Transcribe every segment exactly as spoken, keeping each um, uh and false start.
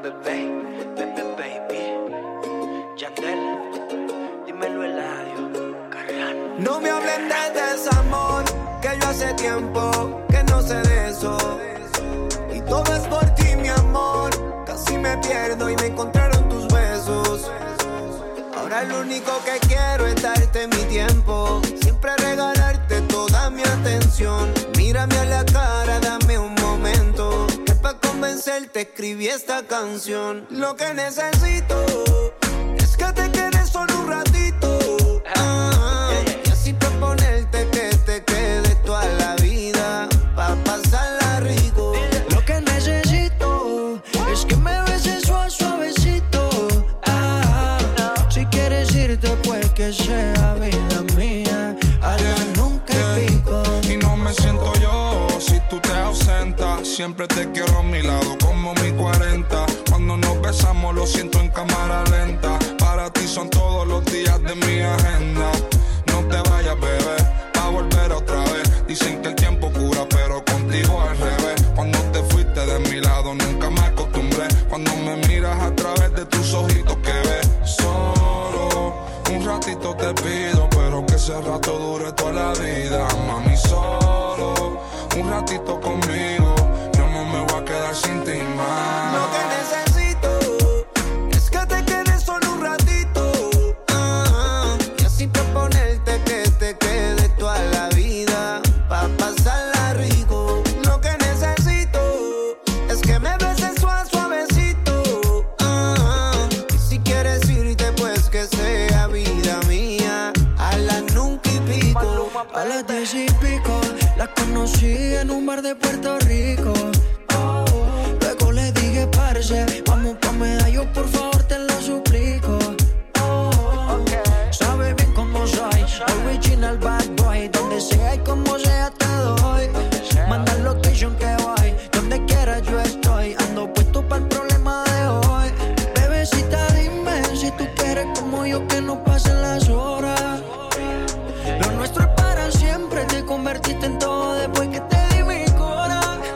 bebé, bebé, baby. Yandel, dímelo Eladio, Carrano. No me hablen de desamor, que yo hace tiempo que no sé de eso. Y todo es por ti, mi amor. Casi me pierdo y me encontraron tus besos. Ahora lo único que quiero es darte mi tiempo, siempre regalarte toda mi atención. Mírame a la cara, dame un momento, que pa' convencerte escribí esta canción. Lo que necesito es que te quedes solo un ratito, ah, y así proponerte que te quedes toda la vida, pa' pasarla rico. Lo que necesito es que me beses suave, suavecito, ah, si quieres irte pues que sea vida mía, allá nunca yeah. pico. Y no me siento yo si tú te ausentas, siempre te quiero a mi lado como mi cuarenta. Cuando nos besamos lo siento en cámara lenta, para ti son todos los días de mi agenda. No te vayas, bebé, pa' volver otra vez. Dicen que el tiempo cura, pero contigo al revés. Cuando te fuiste de mi lado nunca me acostumbré. Cuando me miras a través de tus ojitos que ves. Solo un ratito te pido, pero que ese rato dure toda la vida. Mami, solo un ratito conmigo, yo no me voy a quedar sin ti más. Lo que necesito es que te quedes solo un ratito, ah, y así proponerte que te quedes toda la vida, pa' pasarla rico. Lo que necesito es que me beses suave, suavecito, ah, y si quieres irte pues que sea vida mía, a las nunca y pico. A las diez y pico la conocí en un bar de Puerto Rico. Oh, luego le dije, parce, vamos pa' medallo, por favor, te lo suplico. Oh, okay. Sabe bien cómo soy, original bad boy. Donde sea y como sea te doy. Manda location que voy, donde quiera yo estoy. Ando puesto para el problema de hoy. Bebecita, dime si tú quieres como yo, que no pasen las horas. Lo nuestro es para siempre, te convertiste en todo después que te di mi cora.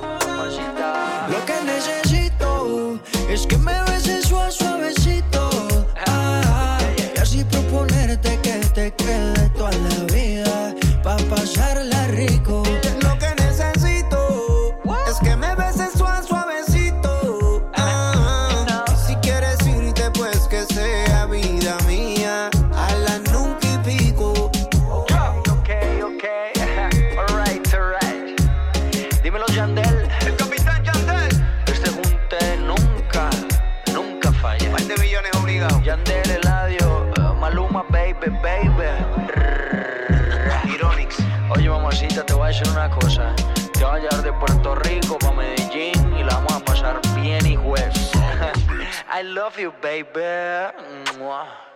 Lo que necesito es que me beses suave, suavecito, ah, y así proponerte que te quede toda la vida, pa' pasarla rico. Lo que necesito es que me beses suave, suavecito, ah, y si quieres irte pues que sea vida mía, a las nunca y pico. Okay, okay, alright, alright. Dímelo Yandel, El capitán Yandel, este junte nunca, nunca falla. par de millones obligados. Yandel, Eladio, uh, Maluma, baby, baby. Ironix. Oye, mamacita, te voy a decir una cosa. Te voy a llevar de Puerto Rico pa' Medellín y la vamos a pasar bien y juez. I love you, baby. Mua.